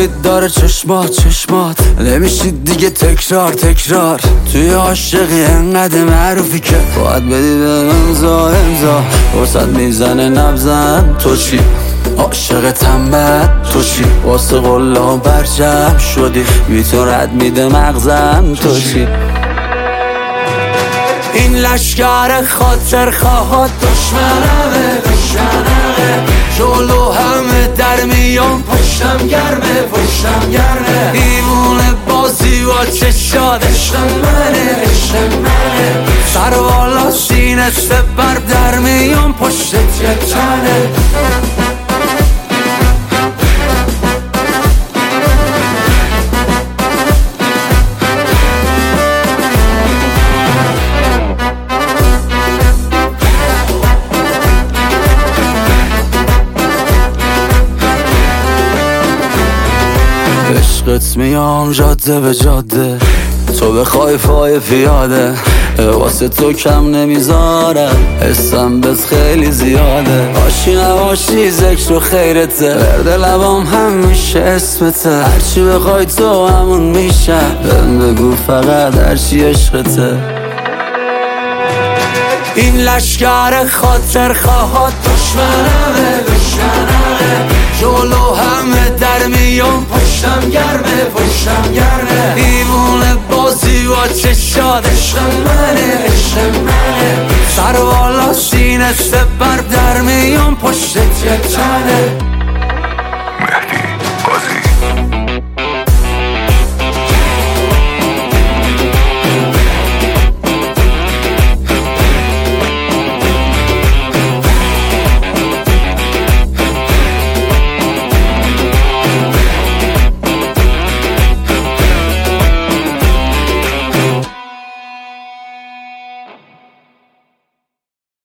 امید داره چشمات نمیشید دیگه تکرار توی عاشقی انقدر معروفی که باید بدی به امضا وسط میزنه نبزن تو چی عاشق تنبت تو چی واسه قلا برجم شدی بی تو رد میده مغزم تو چی این لشکر خاطر خواهد دشمنمه جلو همه در میان پشتم گرمه ایمونه بازی و چشاد عشق منه سر والا سینه سپر در میان پشت چنه عشقت میام جاده به جاده تو بخوای پای پیاده واسه تو کم نمیذارم حسم بس خیلی زیاده باشی نباشی ذکر و خیرته ورد لبام همیشه اسمته هرچی بخوای تو همون میشم بهم بگو فقط هرچی عشقته این لشکر خاطر خواهد دشمنمه جلو همه در میان پشتم گرمه ایمونه بازی و چشاد عشق منه سر والا سینه سپر در میان پشت چنه مهدی قاضی